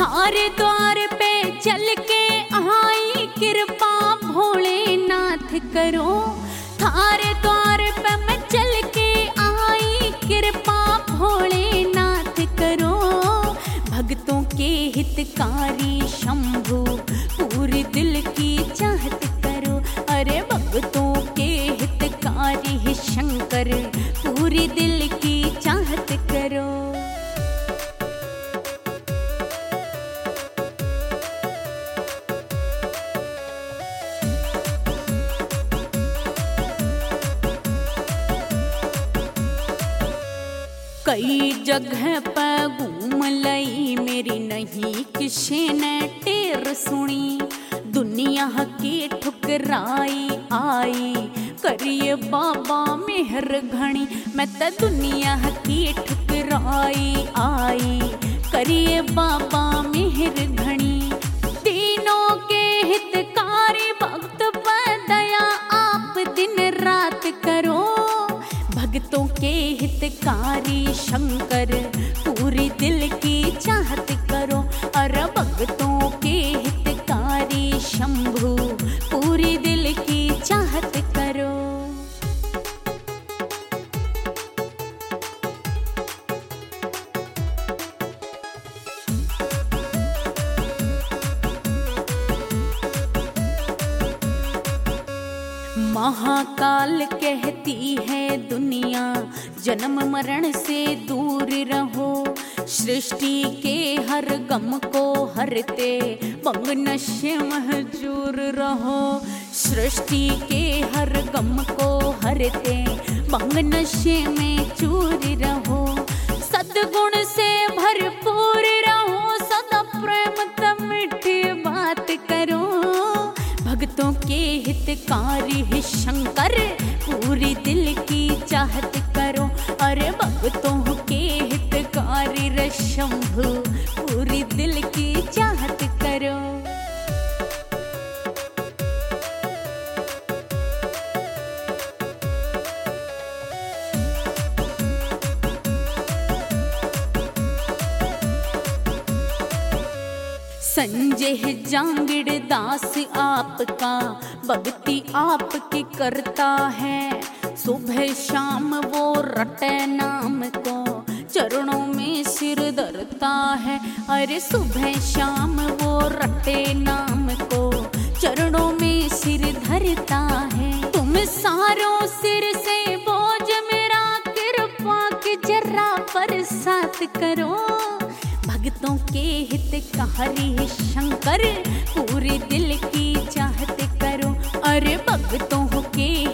थारे द्वार पे चल के आई कृपा भोलेनाथ करो। थारे द्वार पे मैं चल के आई कृपा भोलेनाथ करो। भक्तों के हितकारी शंभु पूरी दिल की चाहत करो। अरे भक्तों के हितकारी शंकर पूरी दिल की चाहत करो। कई जगह पर घूम लई मेरी नहीं किसी ने टेर सुनी। दुनिया की ठुकराई आई करिए बाबा मेहर घणी। मैं तो दुनिया की ठुकराई आई करिए बाबा मेहर घणी। तीनों के हितकारी भक्त पर दया आप दिन रात करो। भक्तों के हितकारी शंकर पूरी दिल की चाहत करो। अरे भक्तों के हितकारी शंभु पूरी दिल की चाहत करो। महाकाल कहती है दुनिया जन्म मरण से दूर रहो। सृष्टि के हर गम को हरते भंग नशे महजूर रहो। सृष्टि के हर गम को हरते भंग नशे में चूर रहो। सद्गुण से भरपूर रहो सदा प्रेम तम मीठी बात करो। भक्तों के हितकारी शंकर पूरी दिल की चाहत करो। अरे भक्तों के हितकारी शंभु पूरी दिल की चाहत करो। संजय जांगिड़ दास आपका भक्ति आपकी करता है। सुबह शाम वो रटे नाम को चरणों में सिर धरता है। अरे सुबह शाम वो रटे नाम को चरणों में सिर धरता है। तुम सारों सिर से बोझ मेरा कृपा की जरा बरसात करो। भक्तों के हितकारी शंकर पूरी दिल की चाहत करो। अरे भक्तों के